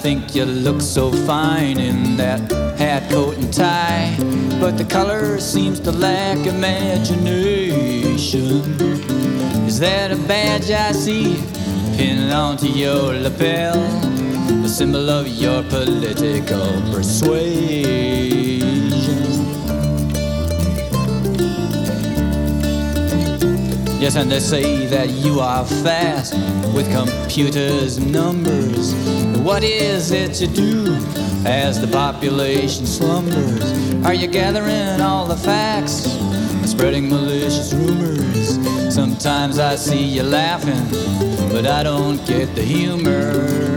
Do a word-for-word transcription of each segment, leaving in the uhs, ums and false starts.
think you look so fine in that hat, coat, and tie, but the color seems to lack imagination. Is that a badge I see pinned onto your lapel, a symbol of your political persuasion? Yes, and they say that you are fast with computers and numbers. What is it you do as the population slumbers? Are you gathering all the facts and spreading malicious rumors? Sometimes I see you laughing, but I don't get the humor.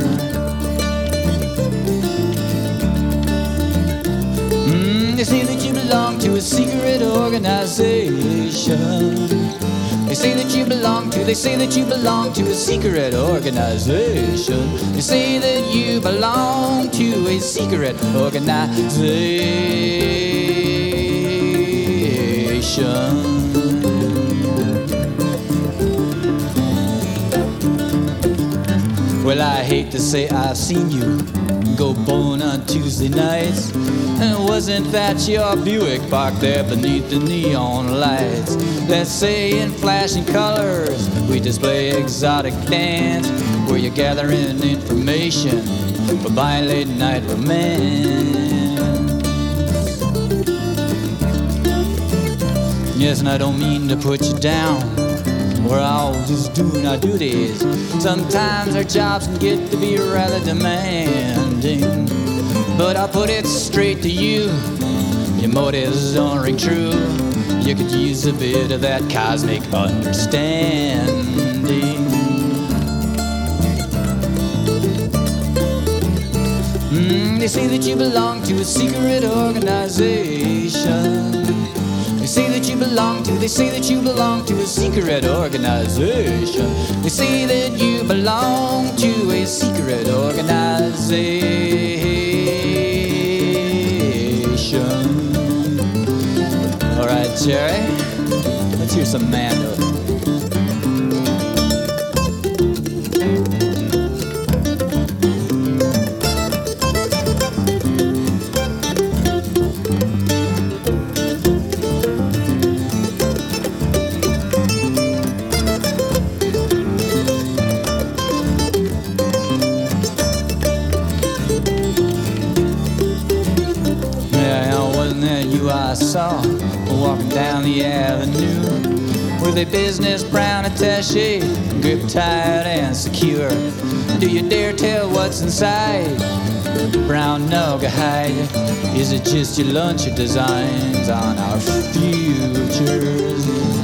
Mm, they say that you belong to a secret organization. They say that you belong to, they say that you belong to a secret organization. They say that you belong to a secret organization. Well, I hate to say I've seen you go bowling on Tuesday nights, and wasn't that your Buick parked there beneath the neon lights? Let's say in flashing colors we display exotic dance, where you're gathering information for buying late night romance. Yes, and I don't mean to put you down, we're all just doing our duties. Sometimes our jobs can get to be rather demanding, but I'll put it straight to you, your motives don't ring true. You could use a bit of that cosmic understanding. Mm, they say that you belong to a secret organization. They say that you belong to, they say that you belong to a secret organization. They say that you belong to a secret organization. All right, Jerry, let's hear some Mando. I saw walking down the avenue with a business brown attaché, grip tight and secure. Do you dare tell what's inside brown Naugahyde? Is it just your lunch or designs on our futures?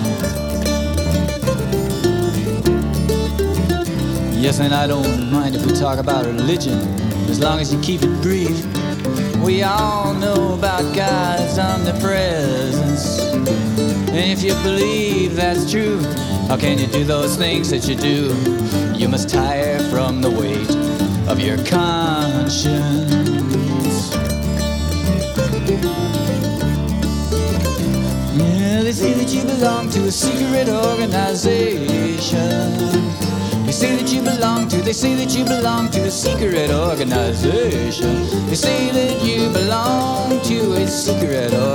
Yes, and I don't mind if we talk about religion, as long as you keep it brief. We all know about God's omnipresence, and if you believe that's true, how can you do those things that you do? You must tire from the weight of your conscience. Yeah, they say that you belong to a secret organization. They say that you belong to, they say that you belong to a secret organization. They say that you belong to a secret organization.